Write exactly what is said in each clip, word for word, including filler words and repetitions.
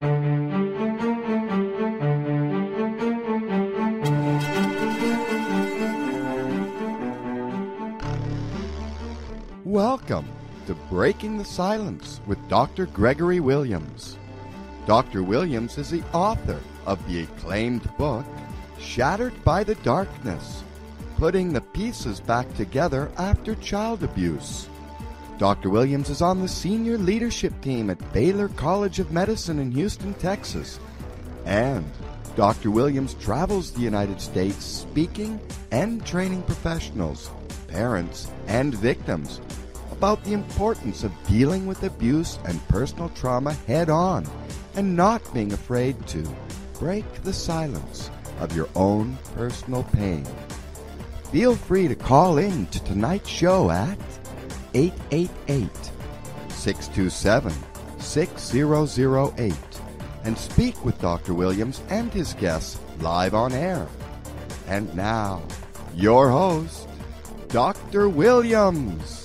Welcome to Breaking the Silence with Doctor Gregory Williams. Doctor Williams is the author of the acclaimed book, Shattered by the Darkness, Putting the Pieces Back Together After Child Abuse. Doctor Williams is on the senior leadership team at Baylor College of Medicine in Houston, Texas. And Doctor Williams travels the United States speaking and training professionals, parents, and victims about the importance of dealing with abuse and personal trauma head on and not being afraid to break the silence of your own personal pain. Feel free to call in to tonight's show at eight eight eight, six two seven, six zero zero eight and speak with Doctor Williams and his guests live on air. And now, your host, Doctor Williams.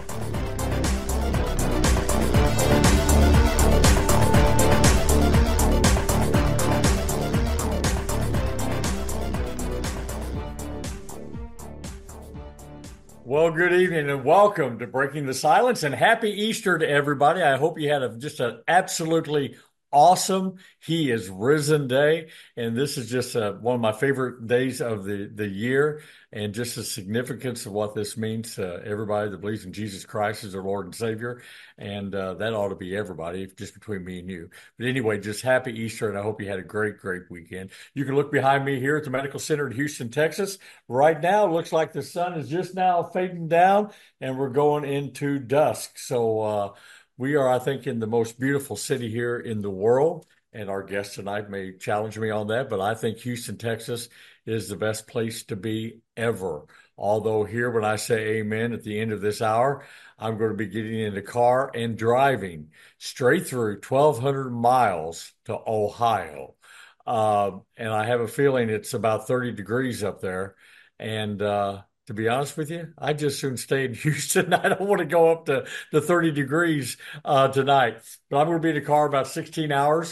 Well, good evening and welcome to Breaking the Silence, and happy Easter to everybody. I hope you had a, just an absolutely awesome He is Risen Day, and this is just a, one of my favorite days of the, the year, and just the significance of what this means to everybody that believes in Jesus Christ as their Lord and Savior, and uh, that ought to be everybody, just between me and you. But anyway, just happy Easter, and I hope you had a great, great weekend. You can look behind me here at the Medical Center in Houston, Texas. Right now, it looks like the sun is just now fading down, and we're going into dusk. So, uh, we are, I think, in the most beautiful city here in the world, and our guest tonight may challenge me on that, but I think Houston, Texas is the best place to be ever. Although here, when I say amen at the end of this hour, I'm going to be getting in the car and driving straight through twelve hundred miles to Ohio. Uh, and I have a feeling it's about thirty degrees up there. And, uh, to be honest with you, I just soon stay in Houston. I don't want to go up to, to thirty degrees uh, tonight. But I'm going to be in the car about sixteen hours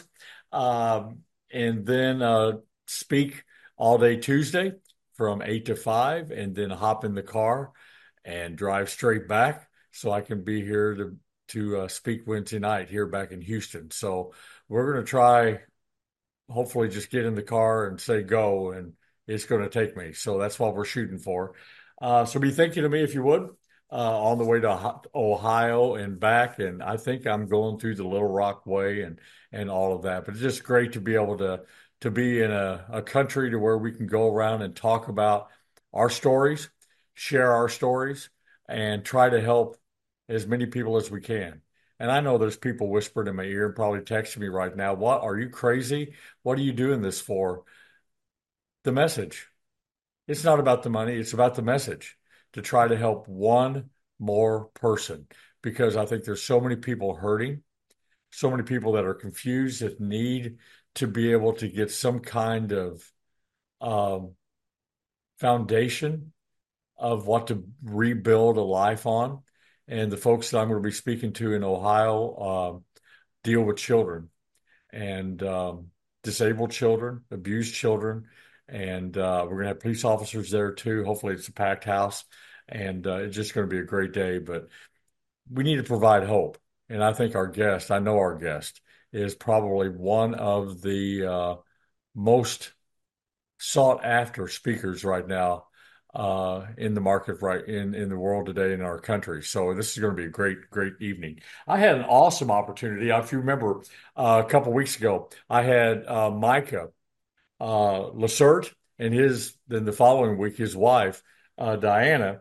um, and then uh, speak all day Tuesday from eight to five, and then hop in the car and drive straight back so I can be here to, to uh, speak Wednesday night here back in Houston. So we're going to try, hopefully, just get in the car and say go, and it's going to take me. So that's what we're shooting for. Uh, so be thinking of me if you would uh, on the way to Ohio and back. And I think I'm going through the Little Rock Way and and all of that. But it's just great to be able to to be in a, a country to where we can go around and talk about our stories, share our stories, and try to help as many people as we can. And I know there's people whispering in my ear and probably texting me right now, "What, are you crazy? What are you doing this for?" The message. It's not about the money. It's about the message, to try to help one more person, because I think there's so many people hurting, so many people that are confused, that need to be able to get some kind of um, foundation of what to rebuild a life on. And the folks that I'm going to be speaking to in Ohio uh, deal with children and um, disabled children, abused children. And uh, we're going to have police officers there too. Hopefully it's a packed house, and uh, it's just going to be a great day. But we need to provide hope. And I think our guest, I know our guest, is probably one of the uh, most sought after speakers right now uh, in the market, right in, in the world today, in our country. So this is going to be a great, great evening. I had an awesome opportunity. If you remember uh, a couple weeks ago, I had uh, Micah Uh, Lacerte, and his, then the following week, his wife, uh, Diana.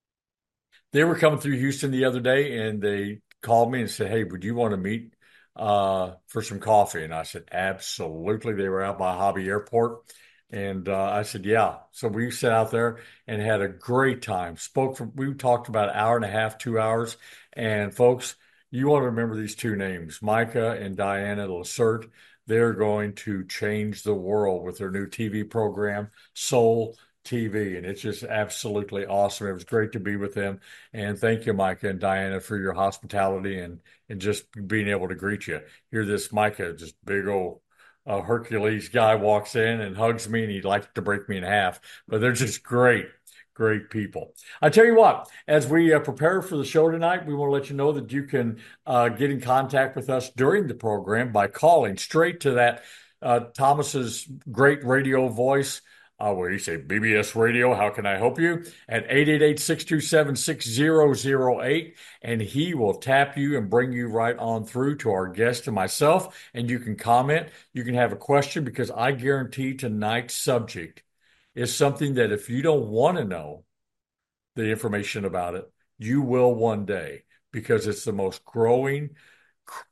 They were coming through Houston the other day, and they called me and said, "Hey, would you want to meet uh, for some coffee?" And I said, "Absolutely." They were out by Hobby Airport. And uh, I said, "Yeah." So we sat out there and had a great time. Spoke for, we talked about an hour and a half, two hours. And folks, you want to remember these two names, Micah and Diana Lacerte. They're going to change the world with their new T V program, Soul T V, and it's just absolutely awesome. It was great to be with them, and thank you, Micah and Diana, for your hospitality and and just being able to greet you. Here, this Micah, just big old uh, Hercules guy, walks in and hugs me, and he'd like to break me in half, but they're just great. Great people. I tell you what, as we uh, prepare for the show tonight, we want to let you know that you can uh, get in contact with us during the program by calling straight to that uh, Thomas's great radio voice. Uh, what do you say, B B S Radio? How can I help you? At eight eight eight, six two seven, six zero zero eight. And he will tap you and bring you right on through to our guest and myself. And you can comment. You can have a question, because I guarantee tonight's subject is something that if you don't want to know the information about it, you will one day, because it's the most growing cr-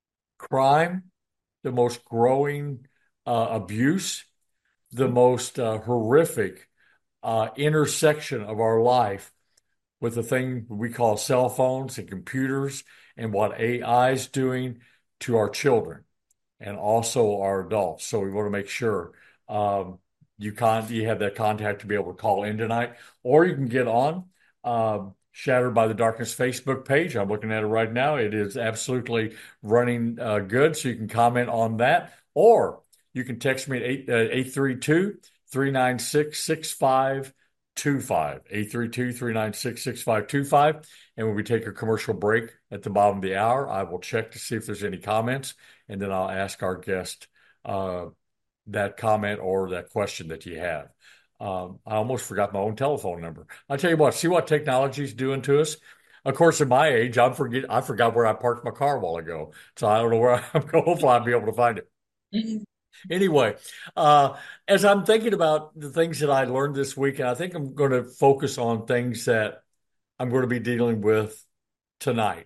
crime, the most growing uh, abuse, the most uh, horrific uh, intersection of our life with the thing we call cell phones and computers, and what A I is doing to our children and also our adults. So we want to make sure um, you con you have that contact to be able to call in tonight, or you can get on um, Shattered by the Darkness Facebook page. I'm looking at it right now. It is absolutely running uh, good, so you can comment on that, or you can text me at eight, uh, eight three two, three nine six, six five two five, eight three two, three nine six, six five two five. And when we take a commercial break at the bottom of the hour, I will check to see if there's any comments, and then I'll ask our guest uh, that comment or that question that you have. Um, I almost forgot my own telephone number. I'll tell you what, see what technology is doing to us. Of course, at my age, I'm forget I forgot where I parked my car a while ago, so I don't know where I'm going. Hopefully, I'll be able to find it. Anyway, uh, as I'm thinking about the things that I learned this week, and I think I'm going to focus on things that I'm going to be dealing with tonight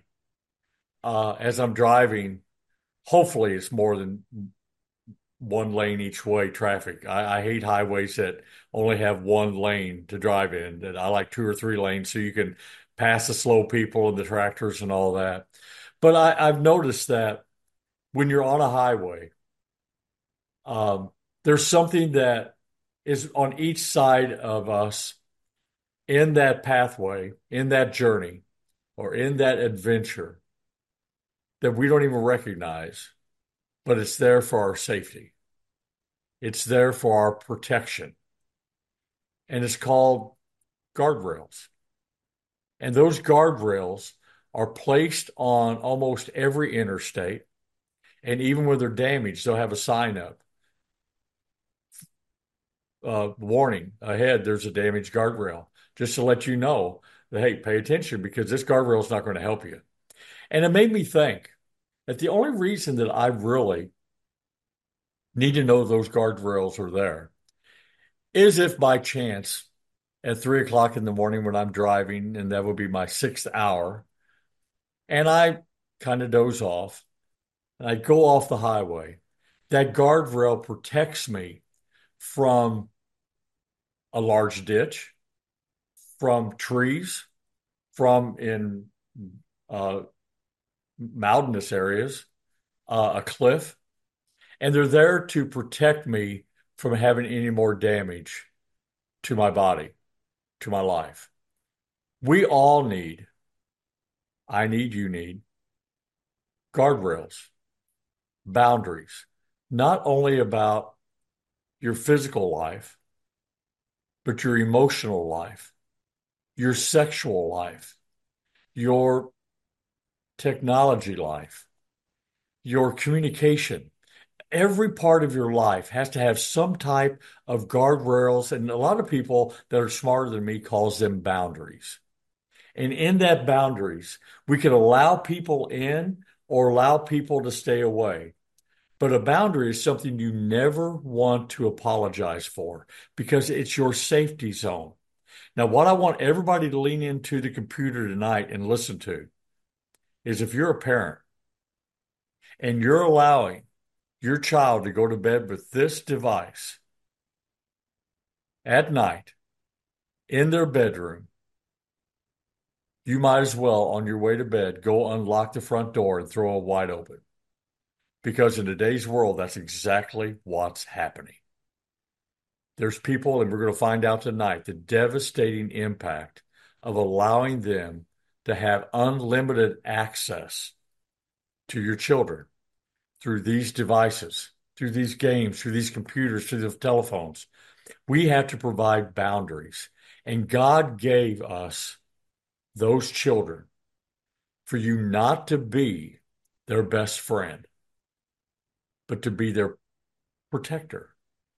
uh, as I'm driving. Hopefully, it's more than one lane each way traffic. I, I hate highways that only have one lane to drive in. That I like two or three lanes so you can pass the slow people and the tractors and all that. But I, I've noticed that when you're on a highway, um, there's something that is on each side of us in that pathway, in that journey, or in that adventure that we don't even recognize, but it's there for our safety. It's there for our protection. And it's called guardrails. And those guardrails are placed on almost every interstate. And even when they're damaged, they'll have a sign up. Uh, warning ahead, there's a damaged guardrail, just to let you know that, hey, pay attention, because this guardrail is not going to help you. And it made me think that the only reason that I really need to know those guardrails are there is if by chance at three o'clock in the morning when I'm driving, and that would be my sixth hour, and I kind of doze off, and I go off the highway, that guardrail protects me from a large ditch, from trees, from in uh, mountainous areas, uh, a cliff, and they're there to protect me from having any more damage to my body, to my life. We all need, I need, you need guardrails, boundaries, not only about your physical life, but your emotional life, your sexual life, your technology life, your communication. Every part of your life has to have some type of guardrails, and a lot of people that are smarter than me calls them boundaries. And in that boundaries, we can allow people in or allow people to stay away. But a boundary is something you never want to apologize for, because it's your safety zone. Now, what I want everybody to lean into the computer tonight and listen to is, if you're a parent and you're allowing your child to go to bed with this device at night in their bedroom, you might as well, on your way to bed, go unlock the front door and throw it wide open. Because in today's world, that's exactly what's happening. There's people, and we're going to find out tonight, the devastating impact of allowing them to have unlimited access to your children through these devices, through these games, through these computers, through the telephones. We have to provide boundaries. And God gave us those children for you not to be their best friend, but to be their protector.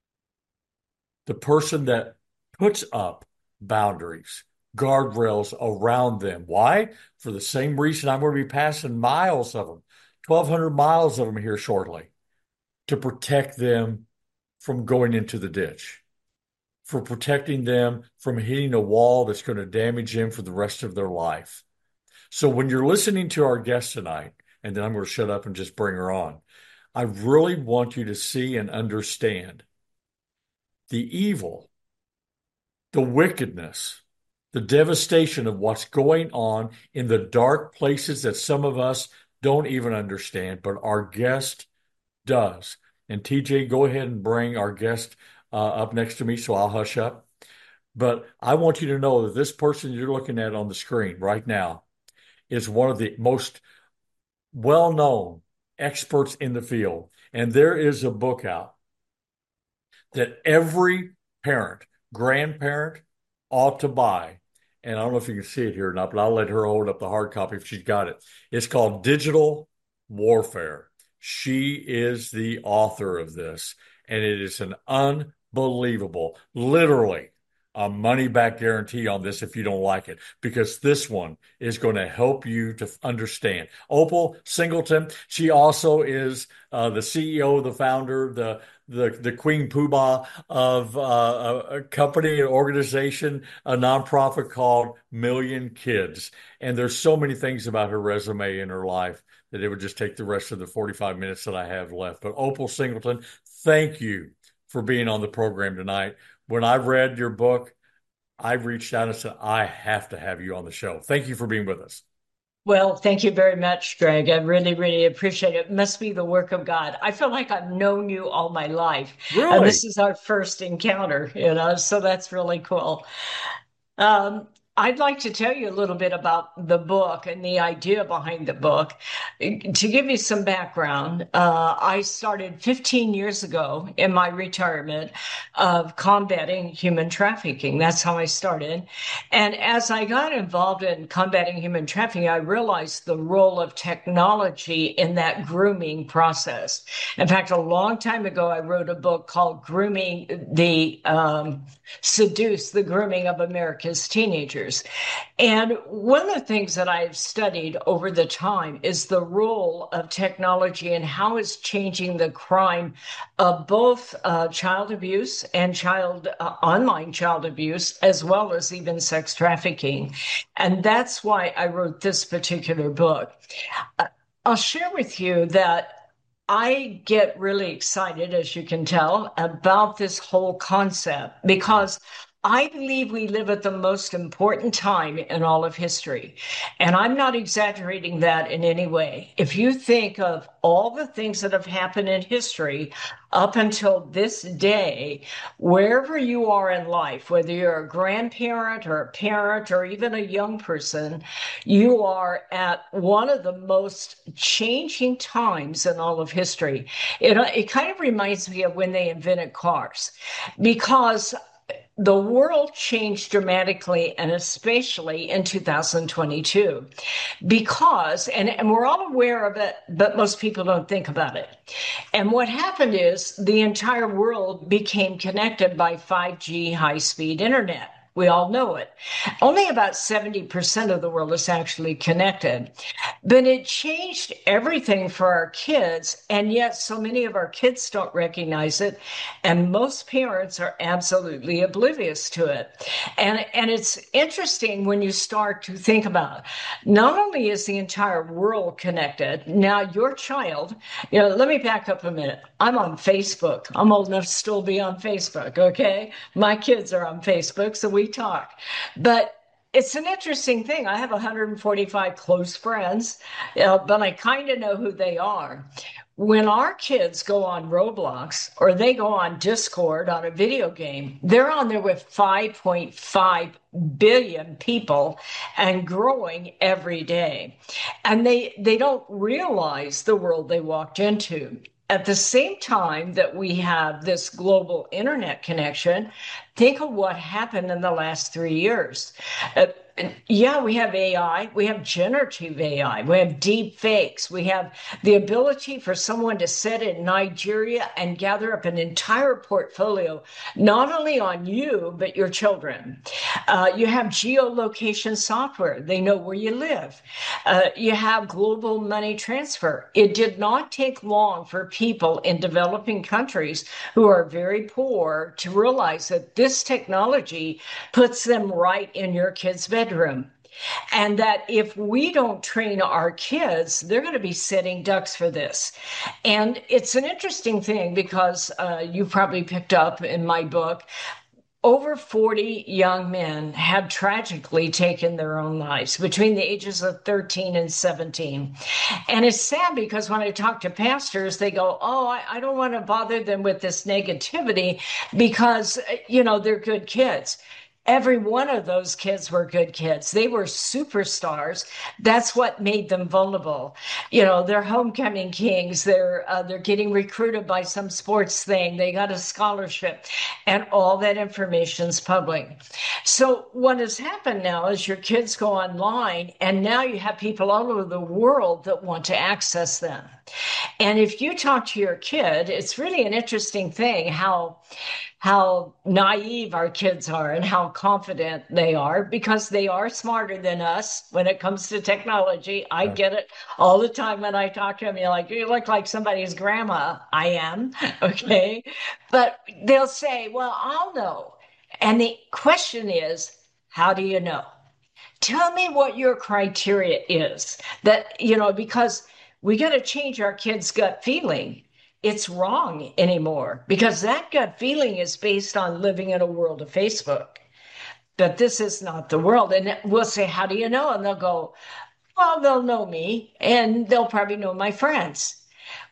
The person that puts up boundaries, guardrails around them. Why? For the same reason I'm going to be passing miles of them, twelve hundred miles of them here shortly, to protect them from going into the ditch, for protecting them from hitting a wall that's going to damage them for the rest of their life. So when you're listening to our guest tonight, and then I'm going to shut up and just bring her on, I really want you to see and understand the evil, the wickedness, the devastation of what's going on in the dark places that some of us don't even understand, but our guest does. And T J, go ahead and bring our guest uh, up next to me so I'll hush up. But I want you to know that this person you're looking at on the screen right now is one of the most well-known experts in the field. And there is a book out that every parent, grandparent ought to buy. And I don't know if you can see it here or not, but I'll let her hold up the hard copy if she's got it. It's called Digital Warfare. She is the author of this, and it is an unbelievable, literally a money back guarantee on this if you don't like it, because this one is going to help you to understand. Opal Singleton, she also is uh, the C E O, the founder, the the the Queen Poobah of uh, a, a company, an organization, a nonprofit called Million Kids. And there's so many things about her resume and her life that it would just take the rest of the forty-five minutes that I have left. But Opal Singleton, thank you for being on the program tonight. When I read your book, I reached out and said, I have to have you on the show. Thank you for being with us. Well, thank you very much, Greg. I really, really appreciate it. It must be the work of God. I feel like I've known you all my life, and Really? this is our first encounter, you know, so that's really cool. Um, I'd like to tell you a little bit about the book and the idea behind the book. To give you some background, uh, I started fifteen years ago in my retirement of combating human trafficking. That's how I started. And as I got involved in combating human trafficking, I realized the role of technology in that grooming process. In fact, a long time ago, I wrote a book called Grooming the um, Seduce, the Grooming of America's Teenagers. And one of the things that I've studied over the time is the role of technology and how it's changing the crime of both uh, child abuse and child uh, online child abuse, as well as even sex trafficking. And that's why I wrote this particular book. Uh, I'll share with you that I get really excited, as you can tell, about this whole concept because I believe we live at the most important time in all of history. And I'm not exaggerating that in any way. If you think of all the things that have happened in history up until this day, wherever you are in life, whether you're a grandparent or a parent or even a young person, you are at one of the most changing times in all of history. It, it kind of reminds me of when they invented cars, because the world changed dramatically, and especially in two thousand twenty-two, because, and, and we're all aware of it, but most people don't think about it. And what happened is the entire world became connected by five G high-speed internet. We all know it. Only about seventy percent of the world is actually connected. But it changed everything for our kids, and yet so many of our kids don't recognize it, and most parents are absolutely oblivious to it. And, and it's interesting when you start to think about it. Not only is the entire world connected, now your child, you know, let me back up a minute. I'm on Facebook. I'm old enough to still be on Facebook, okay? My kids are on Facebook, so we talk. But it's an interesting thing. I have one hundred forty-five close friends, uh, but I kind of know who they are. when our kids go on Roblox or they go on Discord on a video game, they're on there with five point five billion people and growing every day. And they, they don't realize the world they walked into. At the same time that we have this global internet connection, think of what happened in the last three years. Uh, yeah, we have A I, we have generative A I, we have deep fakes, we have the ability for someone to sit in Nigeria and gather up an entire portfolio, not only on you, but your children. Uh, you have geolocation software. They know where you live. Uh, you have global money transfer. It did not take long for people in developing countries who are very poor to realize that this technology puts them right in your kid's bedroom. And that if we don't train our kids, they're going to be sitting ducks for this. And it's an interesting thing because uh, you probably picked up in my book, over forty young men have tragically taken their own lives between the ages of thirteen and seventeen. And it's sad because when I talk to pastors, they go, oh, I, I don't want to bother them with this negativity because, you know, they're good kids. Every one of those kids were good kids. They were superstars. That's what made them vulnerable. You know, they're homecoming kings. They're uh, they're getting recruited by some sports thing. They got a scholarship, and all that information's public. So what has happened now is your kids go online, and now you have people all over the world that want to access them. And if you talk to your kid, it's really an interesting thing how how naive our kids are and how confident they are because they are smarter than us when it comes to technology. I get it all the time when I talk to them. You're like, you look like somebody's grandma. I am. Okay. But they'll say, well, I'll know. And the question is, how do you know? Tell me what your criteria is that, you know, because we got to change our kids' gut feeling. It's wrong anymore because that gut feeling is based on living in a world of Facebook. But this is not the world. And we'll say, how do you know? And they'll go, well, they'll know me and they'll probably know my friends.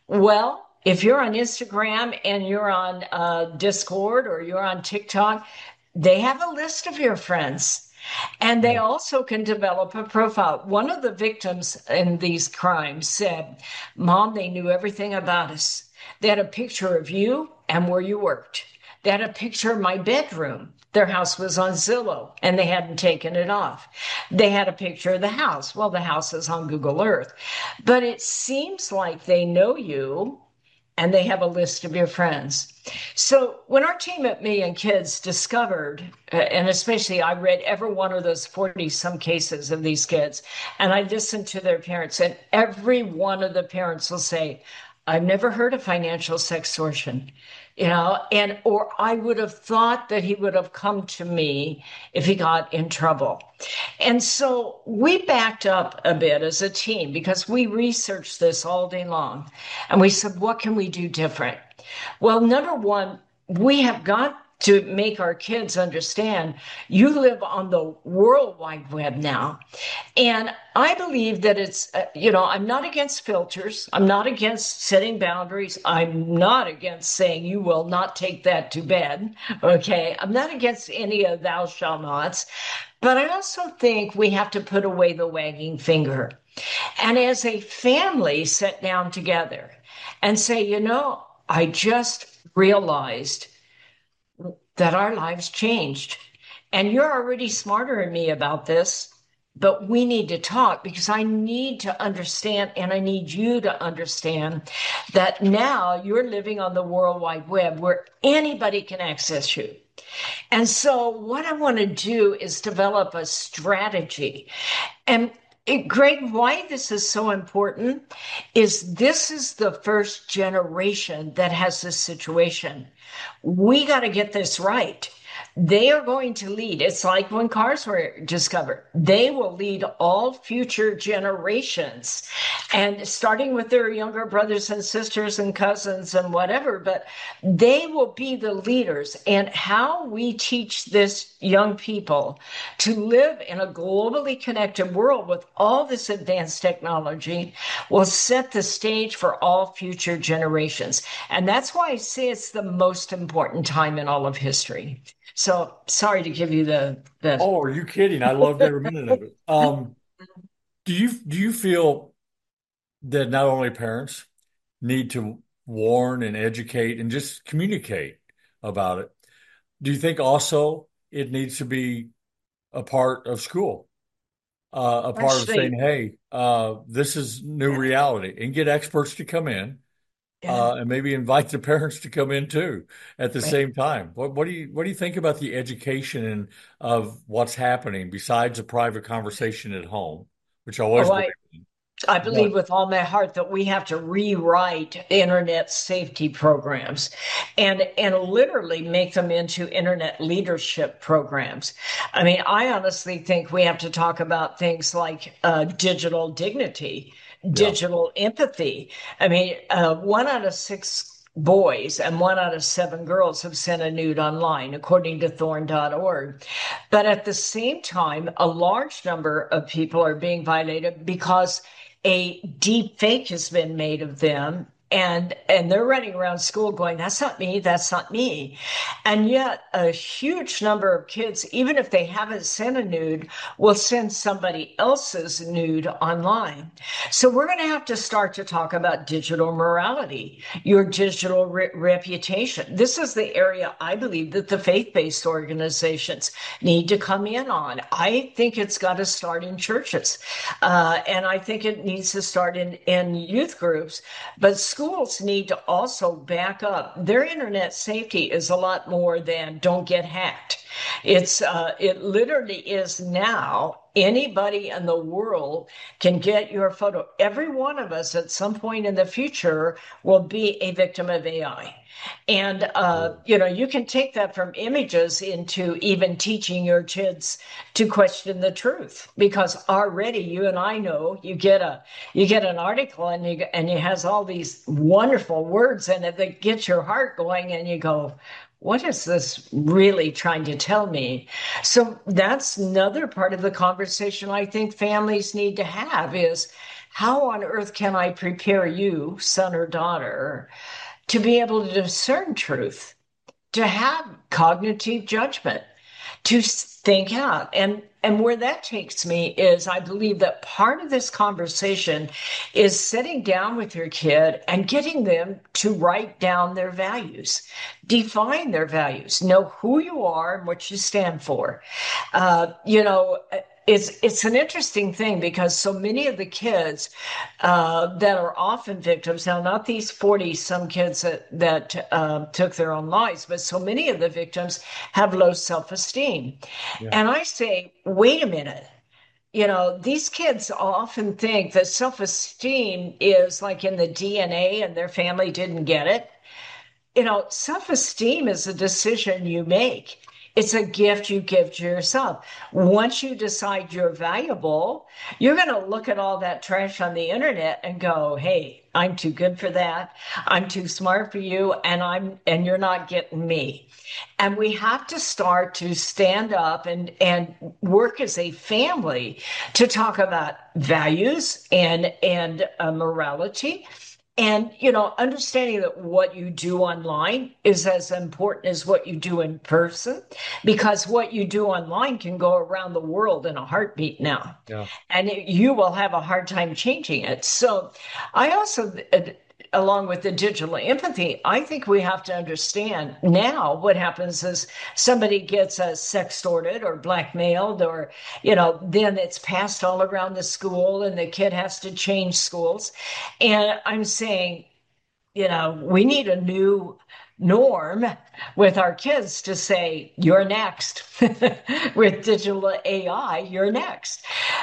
Well, if you're on Instagram and you're on uh, Discord or you're on TikTok, they have a list of your friends. And they also can develop a profile. One of the victims in these crimes said, Mom, they knew everything about us. They had a picture of you and where you worked. They had a picture of my bedroom. Their house was on Zillow and they hadn't taken it off. They had a picture of the house. Well, the house is on Google Earth. But it seems like they know you and they have a list of your friends. So when our team at Million Kids discovered, uh, and especially I read every one of those forty some cases of these kids, and I listened to their parents, and every one of the parents will say, I've never heard of financial sextortion, you know, and or I would have thought that he would have come to me if he got in trouble. And so we backed up a bit as a team because we researched this all day long. And we said, what can we do different? Well, number one, we have got to make our kids understand you live on the World Wide Web now. And I believe that it's, uh, you know, I'm not against filters. I'm not against setting boundaries. I'm not against saying you will not take that to bed. Okay. I'm not against any of thou shalt nots. But I also think we have to put away the wagging finger. And as a family, sit down together and say, you know, I just realized that our lives changed. And you're already smarter than me about this, but we need to talk because I need to understand and I need you to understand that now you're living on the World Wide Web where anybody can access you. And so what I want to do is develop a strategy. And it, Greg, why this is so important is this is the first generation that has this situation. We got to get this right They are going to lead. It's like when cars were discovered. They will lead all future generations, and starting with their younger brothers and sisters and cousins and whatever, but they will be the leaders. And how we teach this young people to live in a globally connected world with all this advanced technology will set the stage for all future generations. And that's why I say it's the most important time in all of history. So sorry to give you the the Oh, are you kidding? I loved every minute of it. Um, do you do you feel that not only parents need to warn and educate and just communicate about it? Do you think also it needs to be a part of school, uh, a part of saying, actually, "Hey, uh, this is new reality," and get experts to come in, yeah, uh, and maybe invite the parents to come in too at the right. same time. What, what do you what do you think about the education and of what's happening besides a private conversation at home, which I always Oh, believe I in, I but believe with all my heart that we have to rewrite internet safety programs and and literally make them into internet leadership programs. I mean, I honestly think we have to talk about things like uh, digital dignity, yeah, digital empathy. I mean, uh, one out of six boys and one out of seven girls have sent a nude online, according to thorn dot org. But at the same time, a large number of people are being violated because a deep fake has been made of them, and and they're running around school going, that's not me, that's not me. And yet a huge number of kids, even if they haven't sent a nude, will send somebody else's nude online. So we're going to have to start to talk about digital morality, your digital re- reputation. This is the area I believe that the faith-based organizations need to come in on. I think it's got to start in churches. Uh, and I think it needs to start in, in youth groups. But schools need to also back up. Their internet safety is a lot more than don't get hacked. It's uh, it literally is now. Anybody in the world can get your photo. Every one of us at some point in the future will be a victim of A I. And, uh, you know, you can take that from images into even teaching your kids to question the truth, because already you and I know you get a you get an article and you and it has all these wonderful words in it that get your heart going, and you go, what is this really trying to tell me? So that's another part of the conversation I think families need to have is, how on earth can I prepare you, son or daughter, to be able to discern truth, to have cognitive judgment, to think out. And and where that takes me is, I believe that part of this conversation is sitting down with your kid and getting them to write down their values, define their values, know who you are and what you stand for. Uh, you know, it's it's an interesting thing because so many of the kids uh, that are often victims now, not these forty some kids that that uh, took their own lives, but so many of the victims have low self-esteem. yeah, And I say, wait a minute. You know, these kids often think that self-esteem is like in the D N A and their family didn't get it. You know, self-esteem is a decision you make. It's a gift you give to yourself. Once you decide you're valuable, you're going to look at all that trash on the internet and go, "Hey, I'm too good for that. I'm too smart for you, and I'm and you're not getting me." And we have to start to stand up and and work as a family to talk about values and and uh, morality, and, you know, understanding that what you do online is as important as what you do in person, because what you do online can go around the world in a heartbeat now, yeah. and it, you will have a hard time changing it. So I also, uh, along with the digital empathy, I think we have to understand now what happens is somebody gets uh, sextorted or blackmailed, or, you know, then it's passed all around the school and the kid has to change schools. And I'm saying, you know, we need a new norm with our kids to say, you're next. With digital A I, you're next.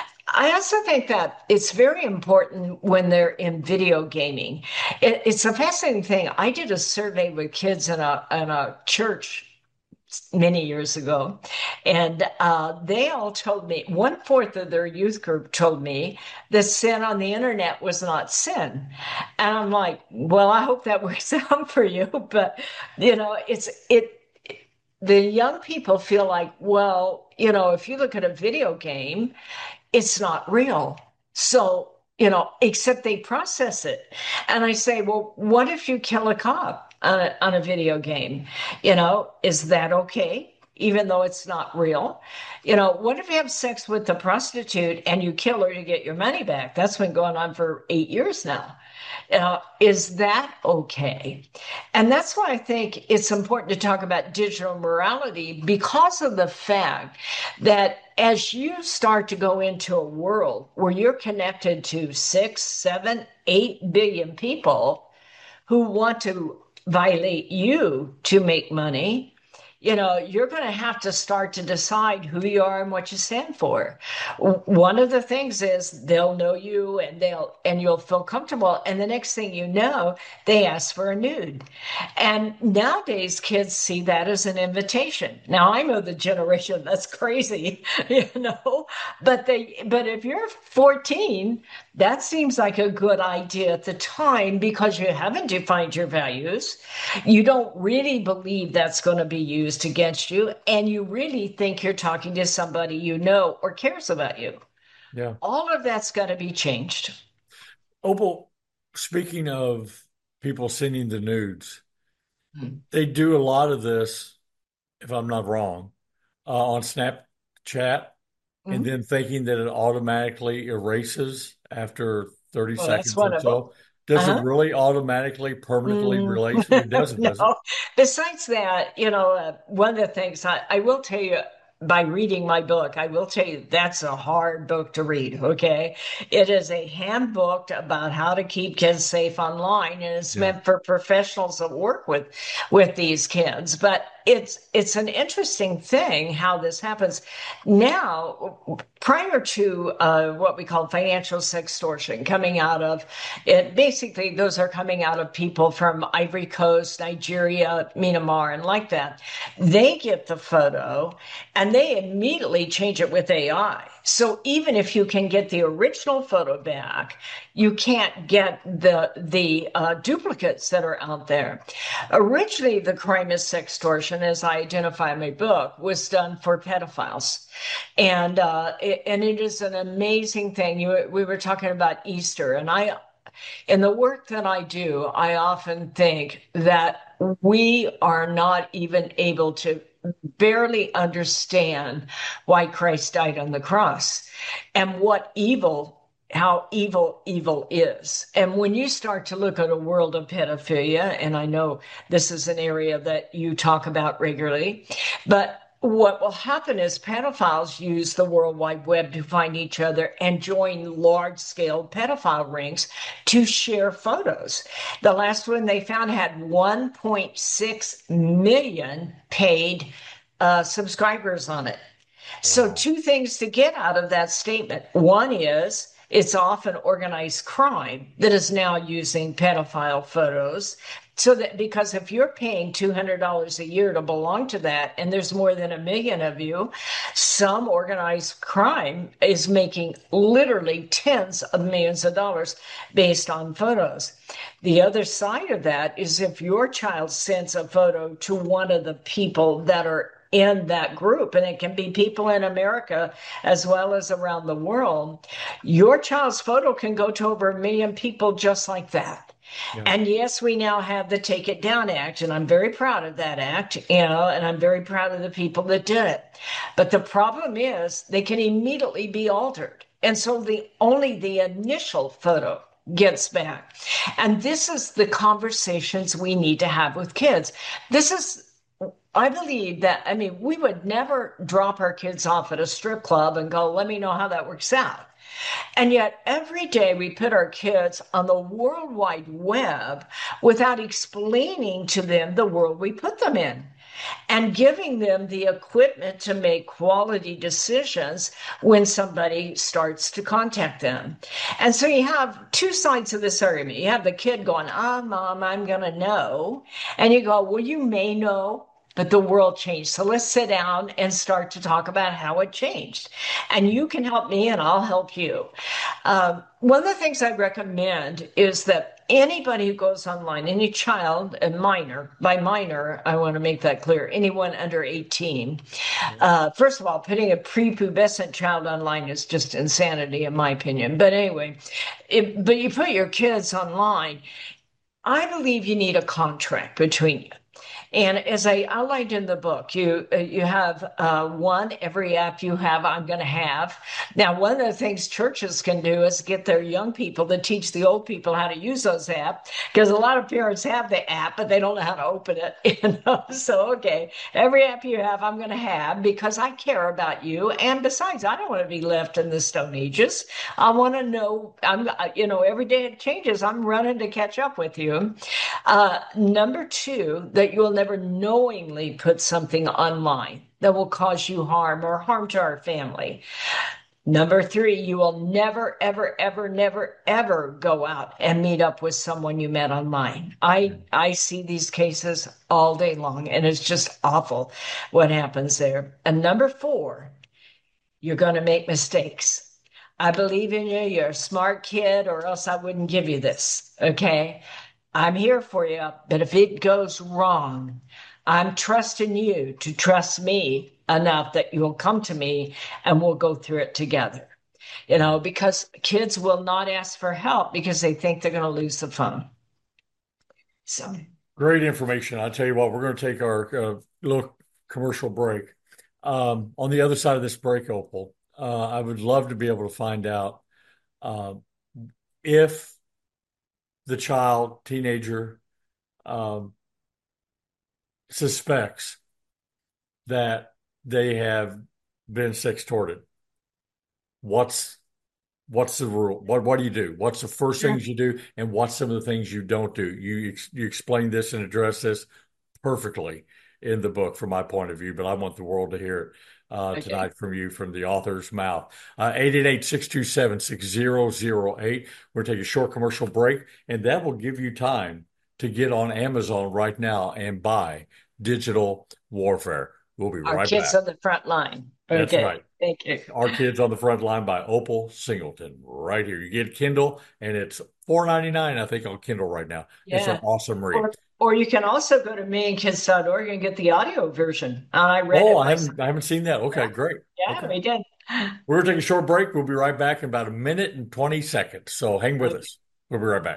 I also think that it's very important when they're in video gaming. It, it's a fascinating thing. I did a survey with kids in a in a church many years ago. And uh, they all told me, one fourth of their youth group told me that sin on the internet was not sin. And I'm like, well, I hope that works out for you. But, you know, it's, it, the young people feel like, well, you know, if you look at a video game, it's not real. So, you know, except they process it. And I say, well, what if you kill a cop on a, on a video game? You know, is that okay? Even though it's not real? You know, what if you have sex with a prostitute and you kill her to get your money back? That's been going on for eight years now. Uh, is that okay? And that's why I think it's important to talk about digital morality, because of the fact that as you start to go into a world where you're connected to six, seven, eight billion people who want to violate you to make money, you know, you're going to have to start to decide who you are and what you stand for. One of the things is they'll know you and they'll and you'll feel comfortable. And the next thing you know, they ask for a nude. And nowadays kids see that as an invitation. Now I know the generation that's crazy, you know, but they but if you're fourteen, that seems like a good idea at the time because you haven't defined your values. You don't really believe that's going to be used against you, and you really think you're talking to somebody you know or cares about you. Yeah. All of that's got to be changed. Opal, speaking of people sending the nudes, Hmm. they do a lot of this, if I'm not wrong, uh, on Snapchat, and Mhm. then thinking that it automatically erases after thirty Well, that's seconds one or of them. so. Does it Uh-huh. really automatically, permanently Mm. erase? It doesn't, does it? No. Besides that, you know, uh, one of the things I, I will tell you by reading my book, I will tell you that's a hard book to read. Okay. It is a handbook about how to keep kids safe online, and it's Yeah. meant for professionals that work with with these kids. But it's it's an interesting thing how this happens. Now, prior to uh, what we call financial sextortion coming out of it, basically those are coming out of people from Ivory Coast, Nigeria, Myanmar, and like that. They get the photo and they immediately change it with A I. So even if you can get the original photo back, you can't get the the uh, duplicates that are out there. Originally, the crime of sextortion, as I identify in my book, was done for pedophiles, and uh, it, and it is an amazing thing. You, we were talking about Easter, and I, in the work that I do, I often think that we are not even able to barely understand why Christ died on the cross and what evil, how evil evil is. And when you start to look at a world of pedophilia, and I know this is an area that you talk about regularly, but what will happen is pedophiles use the World Wide Web to find each other and join large scale pedophile rings to share photos. The last one they found had one point six million paid uh, subscribers on it. So, Wow. two things to get out of that statement. One is it's often organized crime that is now using pedophile photos. So that because if you're paying two hundred dollars a year to belong to that, and there's more than a million of you, some organized crime is making literally tens of millions of dollars based on photos. The other side of that is if your child sends a photo to one of the people that are in that group, and it can be people in America as well as around the world, your child's photo can go to over a million people just like that. Yeah. And yes, we now have the Take It Down Act, and I'm very proud of that act, you know, and I'm very proud of the people that did it. But the problem is they can immediately be altered. And so the only the initial photo gets back. And this is the conversations we need to have with kids. This is I believe that, I mean, we would never drop our kids off at a strip club and go, let me know how that works out. And yet every day we put our kids on the World Wide Web without explaining to them the world we put them in and giving them the equipment to make quality decisions when somebody starts to contact them. And so you have two sides of this argument. You have the kid going, ah, mom, I'm going to know. And you go, well, you may know. but the world changed. So let's sit down and start to talk about how it changed. And you can help me and I'll help you. Um, one of the things I recommend is that anybody who goes online, any child, a minor, by minor, I want to make that clear, anyone under eighteen. Uh, first of all, putting a prepubescent child online is just insanity, in my opinion. But anyway, if, but you put your kids online, I believe you need a contract between you. And as I outlined in the book, you uh, you have uh, one, every app you have, I'm going to have. Now, one of the things churches can do is get their young people to teach the old people how to use those apps, because a lot of parents have the app, but they don't know how to open it. You know? So, okay, every app you have, I'm going to have, because I care about you. And besides, I don't want to be left in the Stone Ages. I want to know, I'm, you know, every day it changes. I'm running to catch up with you. Uh, number two, that you will never knowingly put something online that will cause you harm or harm to our family. Number three, you will never, ever, ever, never, ever go out and meet up with someone you met online. I, I see these cases all day long, and it's just awful what happens there. And number four, you're going to make mistakes. I believe in you. You're a smart kid, or else I wouldn't give you this. Okay. I'm here for you, but if it goes wrong, I'm trusting you to trust me enough that you'll come to me and we'll go through it together. You know, because kids will not ask for help because they think they're going to lose the phone. So great information. I'll tell you what, we're going to take our uh, little commercial break. Um, on the other side of this break, Opal, uh, I would love to be able to find out uh, if the child, teenager, um, suspects that they have been sextorted. What's what's the rule? What what do you do? What's the first Sure. things you do, and what's some of the things you don't do? You ex- you explain this and address this perfectly in the book from my point of view, but I want the world to hear it uh, Okay. tonight from you, from the author's mouth. Uh, eight eight eight, six two seven, six zero zero eight. We're going to take a short commercial break, and that will give you time to get on Amazon right now and buy Digital Warfare. We'll be Our right kids back. on the front line. That's Okay. right. Thank you. Our Kids on the Front Line by Opal Singleton, right here. You get Kindle, and it's four ninety-nine, I think, on Kindle right now. It's an Yeah. awesome read. Or, or you can also go to me and kids dot org and get the audio version. And I read Oh, it I myself. haven't I haven't seen that. Okay, Yeah, great. yeah, Okay. we did. We're gonna take a short break. We'll be right back in about a minute and twenty seconds. So hang with Okay. us. We'll be right back.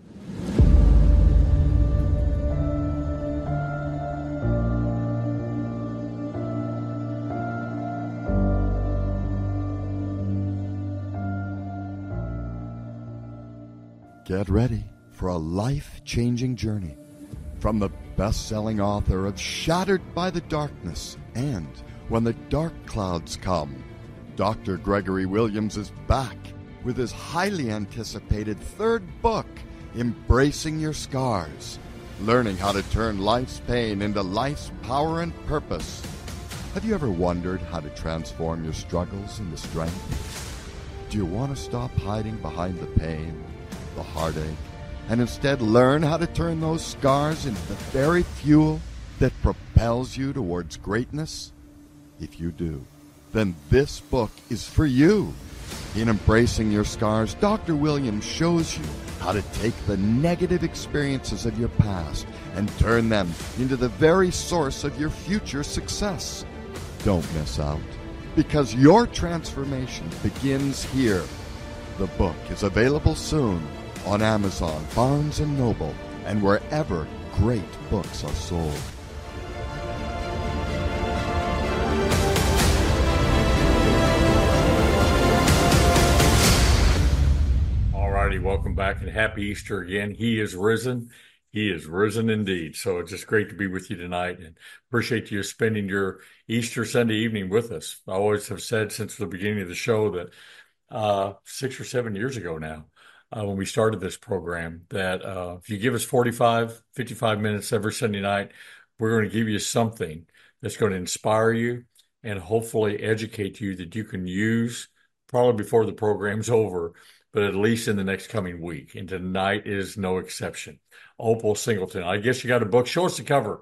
Get ready for a life-changing journey from the best-selling author of Shattered by the Darkness and When the Dark Clouds Come. Doctor Gregory Williams is back with his highly anticipated third book, Embracing Your Scars, learning how to turn life's pain into life's power and purpose. Have you ever wondered how to transform your struggles into strength? Do you want to stop hiding behind the pain, the heartache, and instead learn how to turn those scars into the very fuel that propels you towards greatness? If you do, then this book is for you. In Embracing Your Scars, Doctor Williams shows you how to take the negative experiences of your past and turn them into the very source of your future success. Don't miss out, because your transformation begins here. The book is available soon on Amazon, Barnes and Noble, and wherever great books are sold. All righty, welcome back and happy Easter again. He is risen. He is risen indeed. So it's just great to be with you tonight, and appreciate you spending your Easter Sunday evening with us. I always have said since the beginning of the show that uh, six or seven years ago now, uh, when we started this program, that uh, if you give us forty-five, fifty-five minutes every Sunday night, we're going to give you something that's going to inspire you and hopefully educate you that you can use probably before the program's over, but at least in the next coming week. And tonight is no exception. Opal Singleton. I guess you got a book. Show us the cover.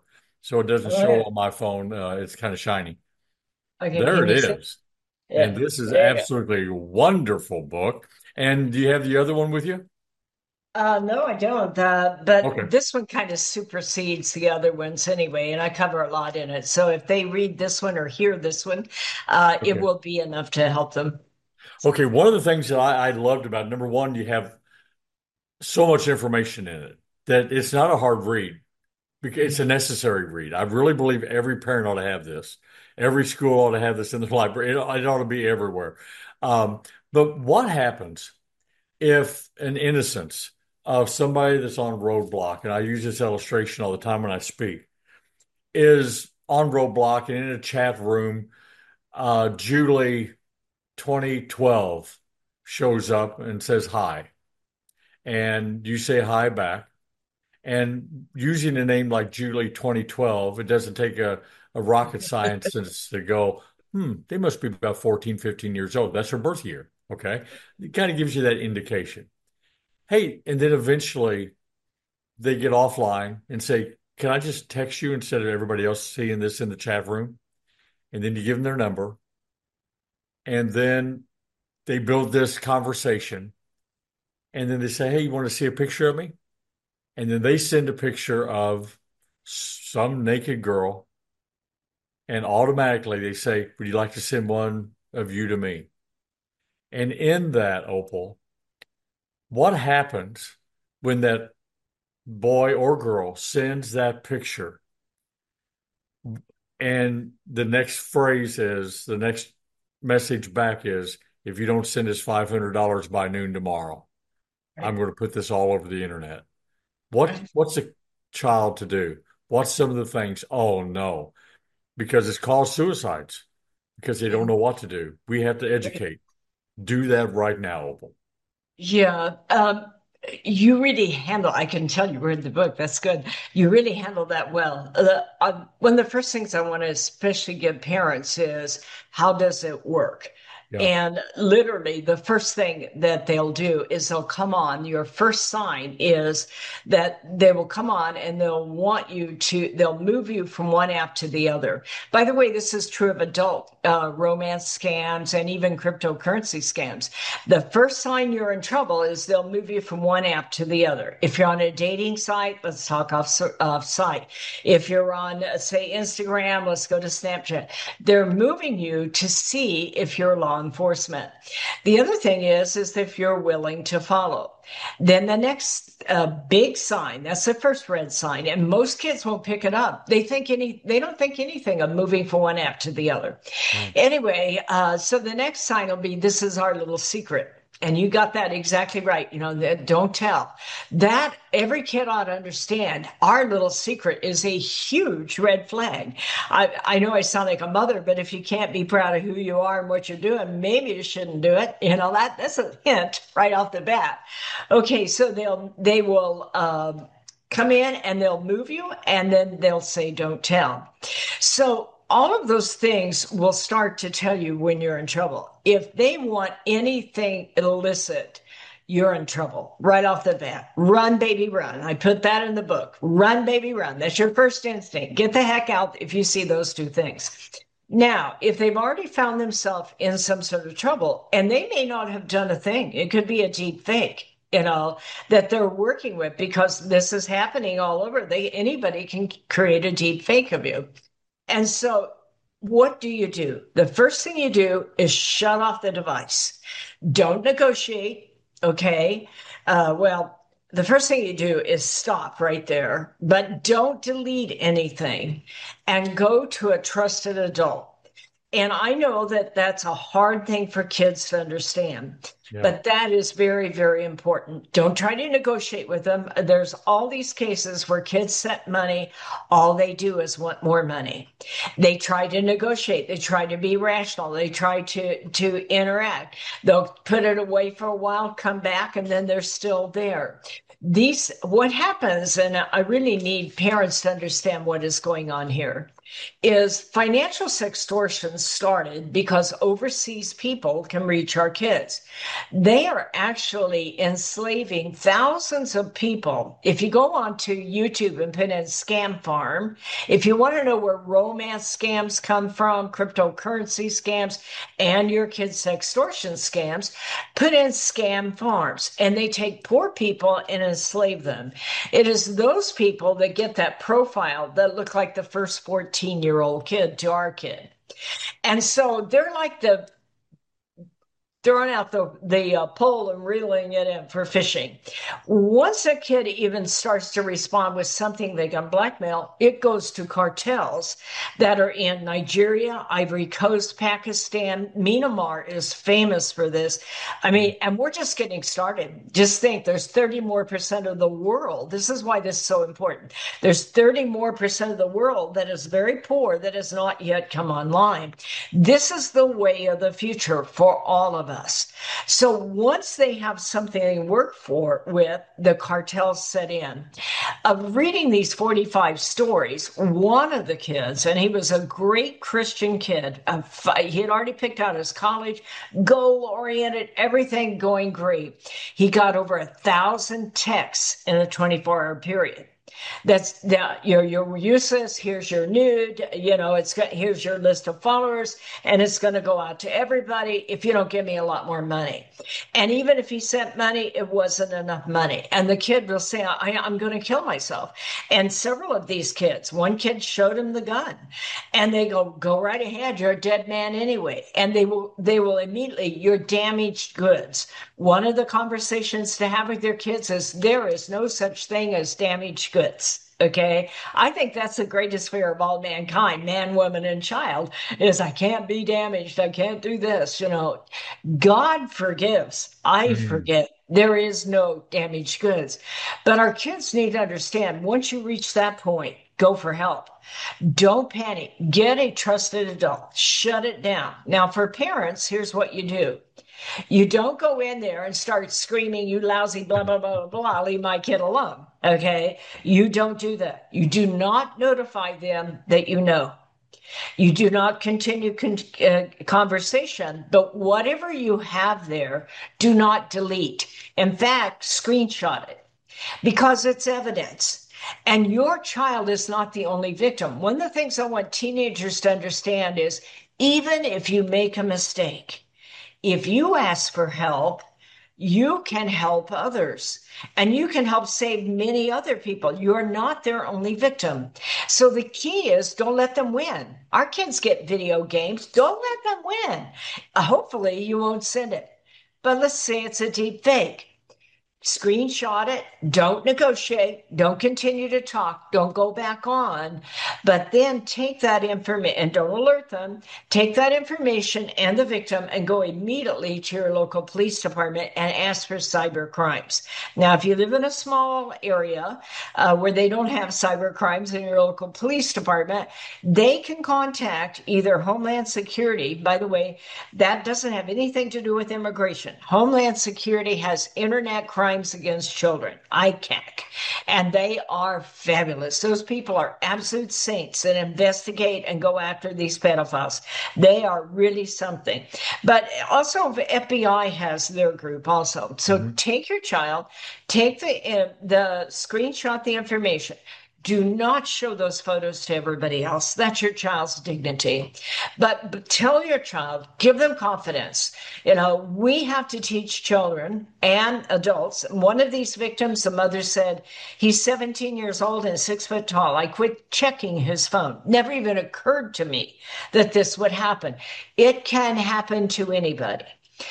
so it doesn't Oh, show yeah. on my phone. Uh, it's kind of shiny. Okay, There can it you see? is. And Yeah, this is there you go. absolutely a wonderful book. And do you have the other one with you? Uh, no, I don't. Uh, but Okay. this one kind of supersedes the other ones anyway, and I cover a lot in it. So if they read this one or hear this one, uh, it Okay. will be enough to help them. Okay. One of the things that I, I loved about number one, you have so much information in it that it's not a hard read because it's a necessary read. I really believe every parent ought to have this. Every school ought to have this in the library. It, it ought to be everywhere. Um, but what happens if an innocence of somebody that's on roadblock, and I use this illustration all the time when I speak, is on roadblock and in a chat room, uh, Julie twenty twelve shows up and says hi, and you say hi back. And using a name like Julie twenty twelve, it doesn't take a, a rocket scientist to go, hmm, they must be about fourteen, fifteen years old. That's her birth year. Okay. It kind of gives you that indication. Hey, and then eventually they get offline and say, can I just text you instead of everybody else seeing this in the chat room? And then you give them their number. And then they build this conversation. And then they say, hey, you want to see a picture of me? And then they send a picture of some naked girl. And automatically they say, would you like to send one of you to me? And in that, Opal, what happens when that boy or girl sends that picture? And the next phrase is, the next message back is, if you don't send us five hundred dollars by noon tomorrow, I'm Right. going to put this all over the internet. What Right. what's a child to do? What's some of the things? Oh no, because it's called suicides because they don't know what to do. We have to Right. educate. Do that right now, Opal. Yeah. Um, you really handle, I can tell you read the book. That's good. You really handle that well. Uh, uh, one of the first things I want to especially give parents is how does it work? Yeah. And literally, the first thing that they'll do is they'll come on. Your first sign is that they will come on and they'll want you to, they'll move you from one app to the other. By the way, this is true of adult uh, romance scams and even cryptocurrency scams. The first sign you're in trouble is they'll move you from one app to the other. If you're on a dating site, let's talk off, off site. If you're on, uh, say, Instagram, let's go to Snapchat. They're moving you to see if you're law enforcement. The other thing is, is if you're willing to follow. Then the next uh, big sign, that's the first red sign, and most kids won't pick it up. They think any, they don't think anything of moving from one app to the other. Right. Anyway, uh, so the next sign will be, this is our little secret. And you got that exactly right. You know, that don't tell. That every kid ought to understand. Our little secret is a huge red flag. I, I know I sound like a mother, but if you can't be proud of who you are and what you're doing, maybe you shouldn't do it. You know, that that's a hint right off the bat. Okay, so they'll they will um, come in and they'll move you, and then they'll say, "Don't tell." So all of those things will start to tell you when you're in trouble. If they want anything illicit, you're in trouble right off the bat. Run, baby, run. I put that in the book. Run, baby, run. That's your first instinct. Get the heck out if you see those two things. Now, if they've already found themselves in some sort of trouble, and they may not have done a thing, it could be a deep fake, you know, that they're working with because this is happening all over. They anybody can create a deep fake of you. And so, what do you do? The first thing you do is shut off the device. Don't negotiate. Okay. Uh, well, the first thing you do is stop right there, but don't delete anything and go to a trusted adult. And I know that that's a hard thing for kids to understand, Yeah. but that is very, very important. Don't try to negotiate with them. There's all these cases where kids set money, all they do is want more money. They try to negotiate, they try to be rational, they try to, to interact. They'll put it away for a while, come back, and then they're still there. These, what happens, and I really need parents to understand what is going on here, is financial sextortion started because overseas people can reach our kids. They are actually enslaving thousands of people. If you go onto YouTube and put in scam farm, if you want to know where romance scams come from, cryptocurrency scams, and your kids' extortion scams, put in scam farms, and they take poor people and enslave them. It is those people that get that profile that look like the first fourteen year old kid to our kid. And so they're like the throwing out the, the uh, pole and reeling it in for fishing. Once a kid even starts to respond with something they can blackmail, it goes to cartels that are in Nigeria, Ivory Coast, Pakistan. Myanmar is famous for this. I mean, and we're just getting started. Just think there's thirty more percent of the world. This is why this is so important. There's thirty more percent of the world that is very poor that has not yet come online. This is the way of the future for all of us. Us. So once they have something they work for with, the cartels set in. Of reading these forty-five stories, one of the kids, and he was a great Christian kid, he had already picked out his college, goal-oriented, everything going great. He got over a thousand texts in a twenty-four hour period. That's that you're you're useless. Here's your nude. You know, it's got here's your list of followers, and it's going to go out to everybody if you don't give me a lot more money. And even if he sent money, it wasn't enough money. And the kid will say, I, I'm going to kill myself. And several of these kids, one kid showed him the gun, and they go, go right ahead. You're a dead man anyway. And they will they will immediately, you're damaged goods. One of the conversations to have with their kids is there is no such thing as damaged goods. Okay. I think that's the greatest fear of all mankind, man, woman, and child, is I can't be damaged. I can't do this. You know, God forgives. I mm-hmm. forgive. There is no damaged goods. But our kids need to understand, once you reach that point, go for help. Don't panic. Get a trusted adult. Shut it down. Now, for parents, here's what you do. You don't go in there and start screaming, you lousy, blah, blah, blah, blah, blah, leave my kid alone. Okay? You don't do that. You do not notify them that you know. You do not continue con- uh, conversation, but whatever you have there, do not delete. In fact, screenshot it because it's evidence. And your child is not the only victim. One of the things I want teenagers to understand is even if you make a mistake, if you ask for help, you can help others and you can help save many other people. You're not their only victim. So the key is don't let them win. Our kids get video games. Don't let them win. Uh, hopefully you won't send it. But let's say it's a deep fake. Screenshot it. Don't negotiate. Don't continue to talk. Don't go back on. But then take that information and don't alert them. Take that information and the victim and go immediately to your local police department and ask for cyber crimes. Now, if you live in a small area uh, where they don't have cyber crimes in your local police department, they can contact either Homeland Security. By the way, that doesn't have anything to do with immigration. Homeland Security has internet crime against children, I C A C, and they are fabulous. Those people are absolute saints that investigate and go after these pedophiles. They are really something. But also the F B I has their group also. So mm-hmm. take your child, take the uh, the screenshot the information. Do not show those photos to everybody else. That's your child's dignity. But, but tell your child, give them confidence. You know, we have to teach children and adults. One of these victims, the mother said, he's seventeen years old and six foot tall. I quit checking his phone. Never even occurred to me that this would happen. It can happen to anybody.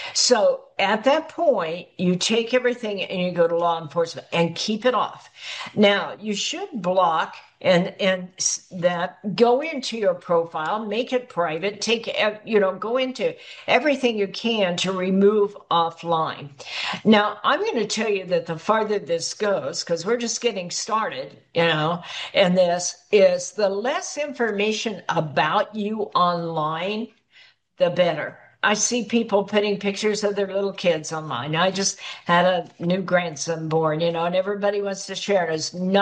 So at that point, you take everything and you go to law enforcement and keep it off. Now, you should block and and that go into your profile, make it private, take, you know, go into everything you can to remove offline. Now, I'm going to tell you that the farther this goes, because we're just getting started, you know, and this is the less information about you online, the better. I see people putting pictures of their little kids online. I just had a new grandson born, you know, and everybody wants to share it. It's not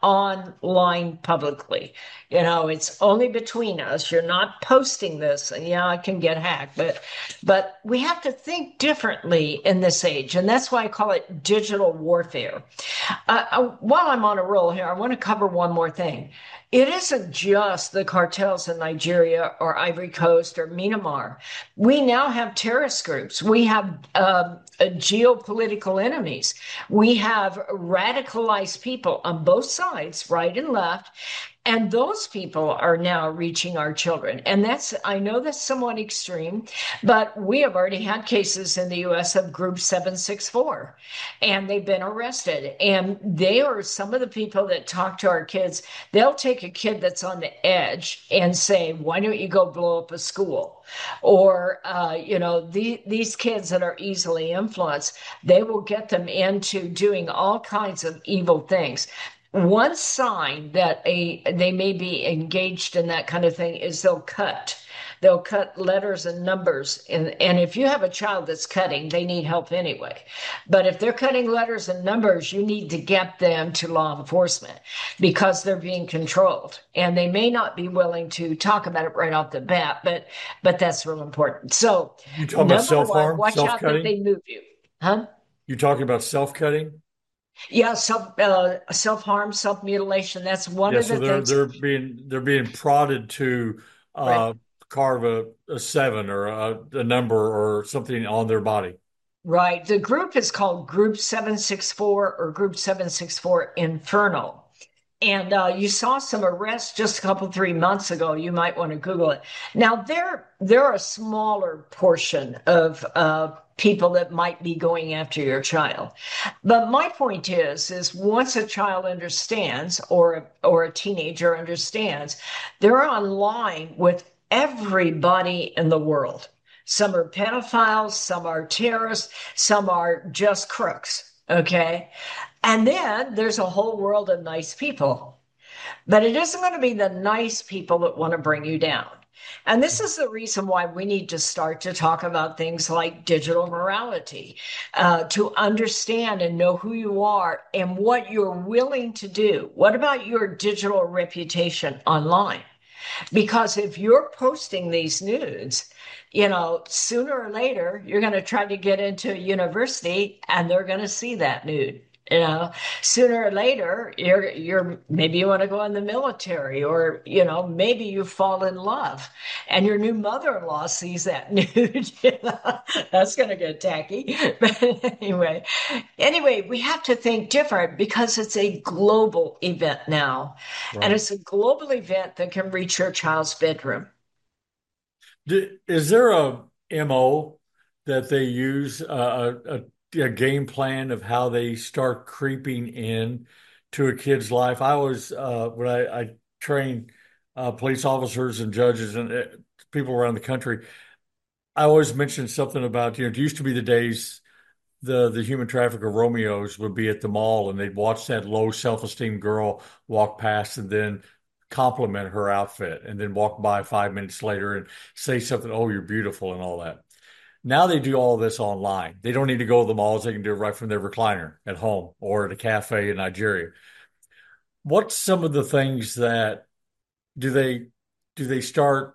online publicly. You know, it's only between us. You're not posting this, and yeah, I can get hacked, but but we have to think differently in this age, and that's why I call it digital warfare. Uh, uh, while I'm on a roll here, I want to cover one more thing. It isn't just the cartels in Nigeria or Ivory Coast or Myanmar. We now have terrorist groups. We have um, uh, geopolitical enemies. We have radicalized people on both sides, right and left. And those people are now reaching our children. And that's, I know that's somewhat extreme, but we have already had cases in the U S of Group seven six four, and they've been arrested. And they are some of the people that talk to our kids. They'll take a kid that's on the edge and say, why don't you go blow up a school? Or, uh, you know, the, these kids that are easily influenced, they will get them into doing all kinds of evil things. One sign that a they may be engaged in that kind of thing is they'll cut. They'll cut letters and numbers. And, and if you have a child that's cutting, they need help anyway. But if they're cutting letters and numbers, you need to get them to law enforcement because they're being controlled. And they may not be willing to talk about it right off the bat, but but that's real important. So You talking about self-harm, watch out that self-cutting? they move you. Huh? You talking about self-cutting? Yeah, self uh, self-harm, self-mutilation. That's one Yeah, of so the they're things. they're being they're being prodded to Right. uh, carve a, a seven or a, a number or something on their body. Right. The group is called Group seven six four or Group seven six four Infernal. And uh, you saw some arrests just a couple, three months ago. You might want to Google it. Now, they're, they're a smaller portion of uh, people that might be going after your child. But my point is, is once a child understands or, or a teenager understands, they're online with everybody in the world. Some are pedophiles, some are terrorists, some are just crooks. Okay. And then there's a whole world of nice people. But it isn't going to be the nice people that want to bring you down. And this is the reason why we need to start to talk about things like digital morality, uh, to understand and know who you are and what you're willing to do. What about your digital reputation online? Because if you're posting these nudes, you know, sooner or later, you're going to try to get into a university and they're going to see that nude. You know, sooner or later, you're you're maybe you want to go in the military, or you know, maybe you fall in love, and your new mother-in-law sees that nude. You know, that's going to get tacky. But anyway, anyway, we have to think different because it's a global event now, and Right. it's a global event that can reach your child's bedroom. Do, is there a M O that they use, uh, a, a, a game plan of how they start creeping in to a kid's life? I was, uh, when I, I train uh, police officers and judges and uh, people around the country, I always mention something about, you know, it used to be the days the the human trafficker Romeos would be at the mall and they'd watch that low self-esteem girl walk past and then compliment her outfit and then walk by five minutes later and say something, oh, you're beautiful and all that. Now they do all this online. They don't need to go to the malls. They can do it right from their recliner at home or at a cafe in Nigeria. What's some of the things that do they do they start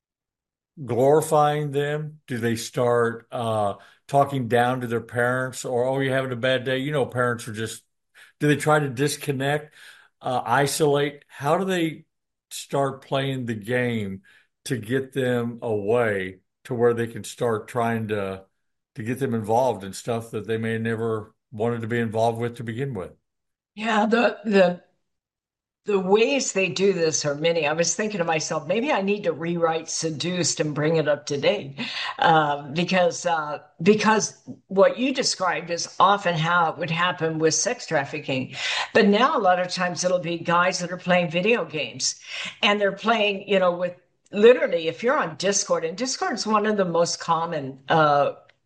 glorifying them? Do they start uh, talking down to their parents, or oh, you're having a bad day? You know, parents are just. Do they try to disconnect, uh, isolate? How do they start playing the game to get them away to where they can start trying to to get them involved in stuff that they may never wanted to be involved with to begin with? Yeah, the the the ways they do this are many. I was thinking to myself, maybe I need to rewrite Seduced and bring it up to date, um, because uh, because what you described is often how it would happen with sex trafficking. But now a lot of times it'll be guys that are playing video games, and they're playing, you know, with literally if you're on Discord, and Discord is one of the most common Uh,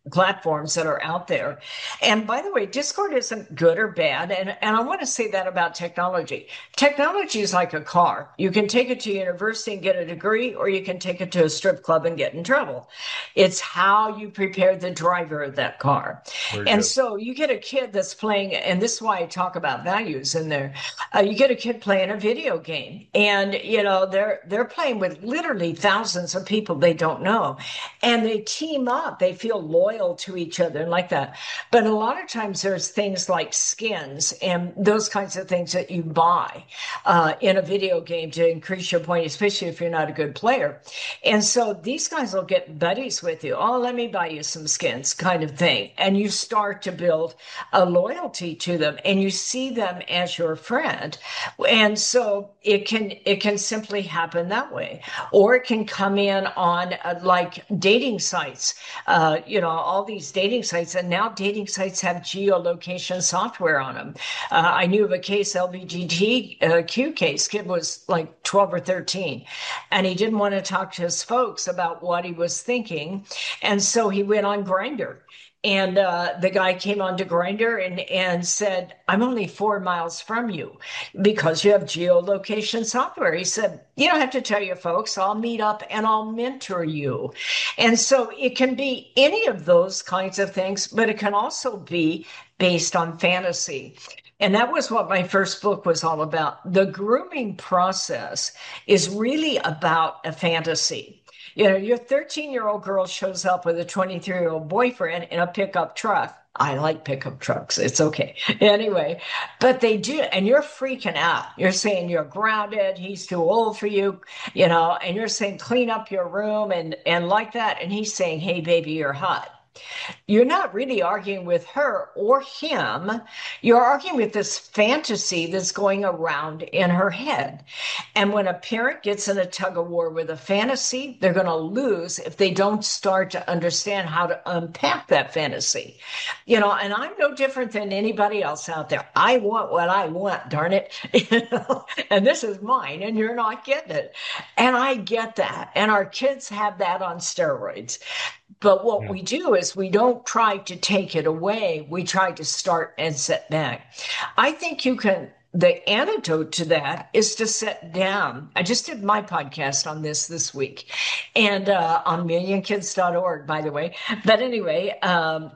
platforms that are out there. And by the way, Discord isn't good or bad. And, and I want to say that about technology. Technology is like a car. You can take it to university and get a degree, or you can take it to a strip club and get in trouble. It's how you prepare the driver of that car. Very And good. so you get a kid that's playing, and this is why I talk about values in there. Uh, you get a kid playing a video game, and you know they're they're playing with literally thousands of people they don't know, and they team up. They feel loyal to each other and like that. But a lot of times there's things like skins and those kinds of things that you buy uh, in a video game to increase your point, especially if you're not a good player. And so these guys will get buddies with you. Oh, let me buy you some skins kind of thing. And you start to build a loyalty to them and you see them as your friend. And so it can, it can simply happen that way. Or it can come in on uh, like dating sites, uh, you know, all these dating sites, and now dating sites have geolocation software on them. Uh, I knew of a case, L G B T Q case, kid was like twelve or thirteen, and he didn't want to talk to his folks about what he was thinking. And so he went on Grindr. And uh, the guy came onto Grindr and, and said, I'm only four miles from you because you have geolocation software. He said, you don't have to tell your folks. I'll meet up and I'll mentor you. And so it can be any of those kinds of things, but it can also be based on fantasy. And that was what my first book was all about. The grooming process is really about a fantasy. You know, your thirteen-year-old girl shows up with a twenty-three-year-old boyfriend in a pickup truck. I like pickup trucks. It's okay. Anyway, but they do, and you're freaking out. You're saying you're grounded. He's too old for you, you know, and you're saying clean up your room and and like that. And he's saying, hey, baby, you're hot. You're not really arguing with her or him. You're arguing with this fantasy that's going around in her head. And when a parent gets in a tug of war with a fantasy, they're going to lose if they don't start to understand how to unpack that fantasy. You know, and I'm no different than anybody else out there. I want what I want, darn it. You know, and this is mine, and you're not getting it. And I get that. And our kids have that on steroids. But what Yeah. we do is we don't try to take it away. We try to start and set back. I think you can, the antidote to that is to sit down. I just did my podcast on this this week and uh, on million kids dot org, by the way. But anyway, um,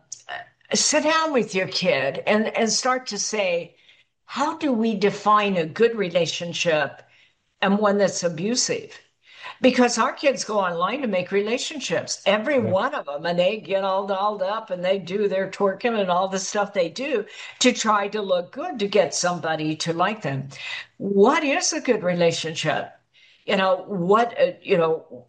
sit down with your kid and, and start to say, how do we define a good relationship and one that's abusive? Because our kids go online to make relationships, every Yeah. one of them, and they get all dolled up and they do their twerking and all the stuff they do to try to look good to get somebody to like them. What is a good relationship? You know, what, uh, you know,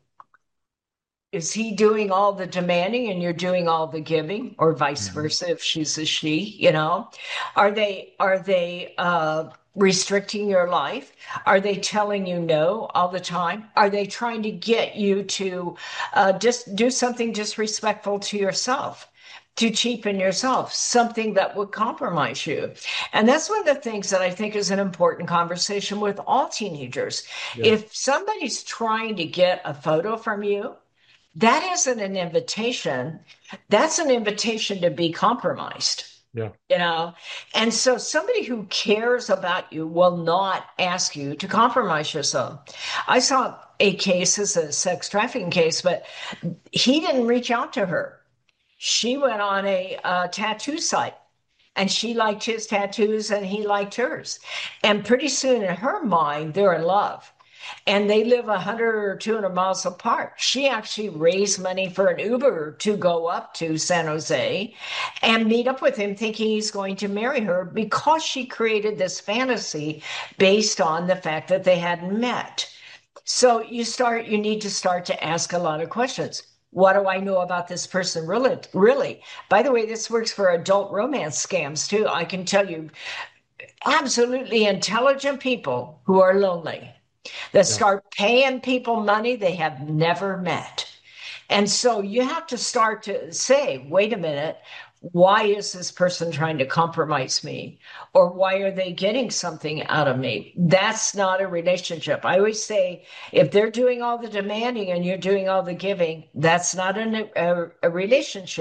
is he doing all the demanding and you're doing all the giving, or vice Mhm. versa if she's a she, you know? Are they are they uh restricting your life? Are they telling you no all the time? Are they trying to get you to uh just do something disrespectful to yourself? To cheapen yourself, something that would compromise you. And that's one of the things that I think is an important conversation with all teenagers. Yeah. If somebody's trying to get a photo from you, that isn't an invitation. That's an invitation to be compromised. Yeah. You know, and so somebody who cares about you will not ask you to compromise yourself. I saw a case as a sex trafficking case, but he didn't reach out to her. She went on a, uh tattoo site and she liked his tattoos and he liked hers. And pretty soon in her mind, they're in love. And they live a hundred or two hundred miles apart. She actually raised money for an Uber to go up to San Jose and meet up with him, thinking he's going to marry her because she created this fantasy based on the fact that they hadn't met. So you start, you need to start to ask a lot of questions. What do I know about this person really? Really? By the way, this works for adult romance scams too. I can tell you absolutely intelligent people who are lonely that Yeah. start paying people money they have never met. And so you have to start to say, wait a minute, why is this person trying to compromise me? Or why are they getting something out of me? That's not a relationship. I always say, if they're doing all the demanding and you're doing all the giving, that's not an, a, a relationship.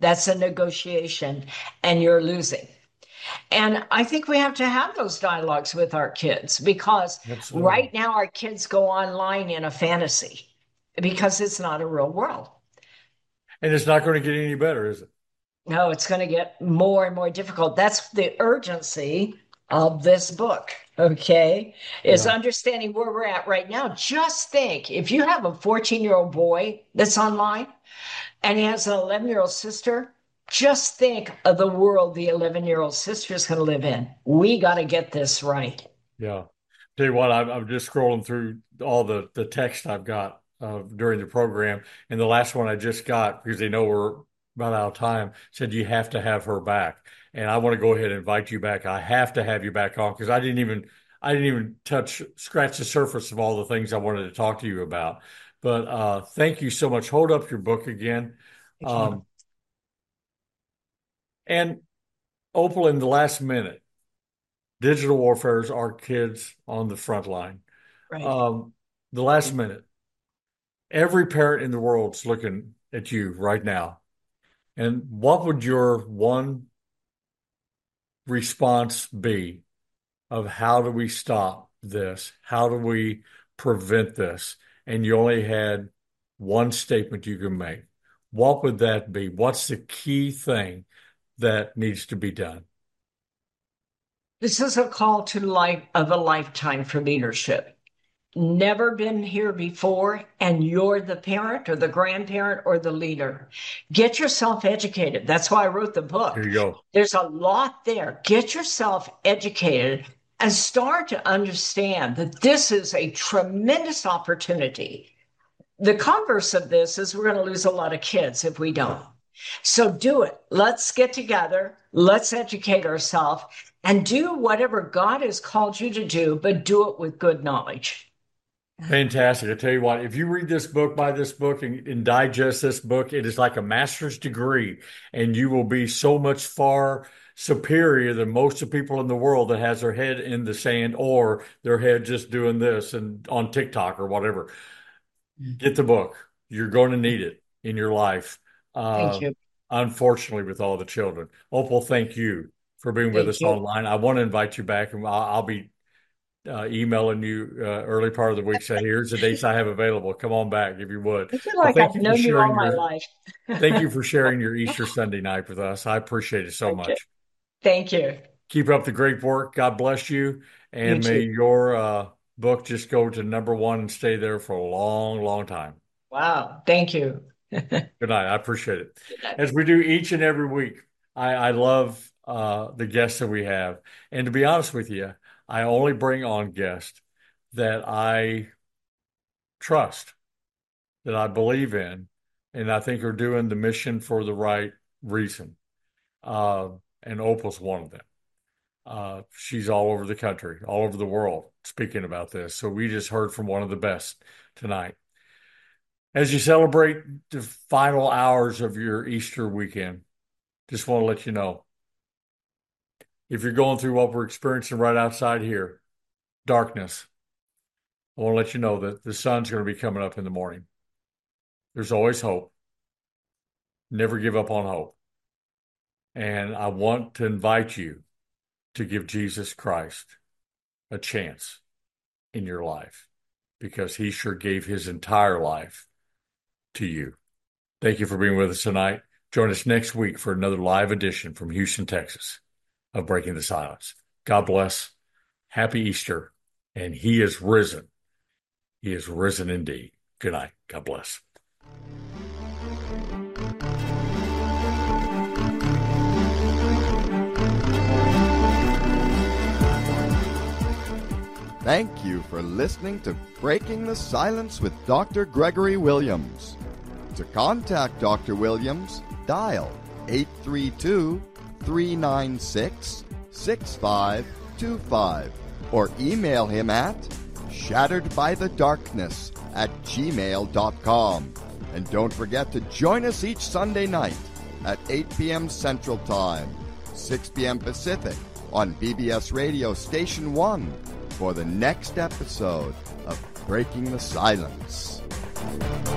That's a negotiation, and you're losing. And I think we have to have those dialogues with our kids, because Absolutely. right now our kids go online in a fantasy because it's not a real world. And it's not going to get any better, is it? No, it's going to get more and more difficult. That's the urgency of this book, okay? Is Yeah. understanding where we're at right now. Just think, if you have a fourteen-year-old boy that's online and he has an eleven-year-old sister, just think of the world the eleven-year-old sister is going to live in. We got to get this right. Yeah. Tell you what, I'm, I'm just scrolling through all the, the text I've got uh, during the program. And the last one I just got, because they know we're about out of time, said you have to have her back. And I want to go ahead and invite you back. I have to have you back on, because I didn't even I didn't even touch scratch the surface of all the things I wanted to talk to you about. But uh, thank you so much. Hold up your book again. Um, and Opal, in the last minute, digital warfare is our kids on the front line. Right. Um, the last minute, every parent in the world's looking at you right now. And what would your one response be of how do we stop this? How do we prevent this? And you only had one statement you can make. What would that be? What's the key thing that needs to be done? This is a call to life of a lifetime for leadership. Never been here before, and you're the parent or the grandparent or the leader. Get yourself educated. That's why I wrote the book. Here you go. There's a lot there. Get yourself educated and start to understand that this is a tremendous opportunity. The converse of this is we're going to lose a lot of kids if we don't. So do it. Let's get together. Let's educate ourselves and do whatever God has called you to do, but do it with good knowledge. Fantastic. I tell you what, if you read this book, buy this book, and, and digest this book, it is like a master's degree, and you will be so much far superior than most of the people in the world that has their head in the sand or their head just doing this and on TikTok or whatever. Get the book. You're going to need it in your life. Uh, Thank you. Unfortunately, with all the children. Opal, thank you for being with Thank us you. online. I want to invite you back, and I'll, I'll be Uh, emailing you uh, early part of the week. Say, here's the dates I have available. Come on back if you would. I feel Well, like thank I've you for known you all sharing my your life. thank you for sharing your Easter Sunday night with us. I appreciate it so Thank you. much. Thank you. Keep up the great work. God bless you, You and may too. your uh, book just go to number one and stay there for a long, long time. Wow. Thank you. Good night. I appreciate it. Good night. As we do each and every week, I, I love uh, the guests that we have, and to be honest with you, I only bring on guests that I trust, that I believe in, and I think are doing the mission for the right reason. Uh, and Opal's one of them. Uh, she's all over the country, all over the world speaking about this. So we just heard from one of the best tonight. As you celebrate the final hours of your Easter weekend, just want to let you know, if you're going through what we're experiencing right outside here, darkness, I want to let you know that the sun's going to be coming up in the morning. There's always hope. Never give up on hope. And I want to invite you to give Jesus Christ a chance in your life, because he sure gave his entire life to you. Thank you for being with us tonight. Join us next week for another live edition from Houston, Texas of Breaking the Silence. God bless. Happy Easter. And he is risen. He is risen indeed. Good night. God bless. Thank you for listening to Breaking the Silence with Doctor Gregory Williams. To contact Doctor Williams, dial eight three two, three nine six, six five two five or email him at shatteredbythedarkness at gmail dot com. And don't forget to join us each Sunday night at eight p.m. Central Time, six p.m. Pacific on B B S Radio Station one for the next episode of Breaking the Silence.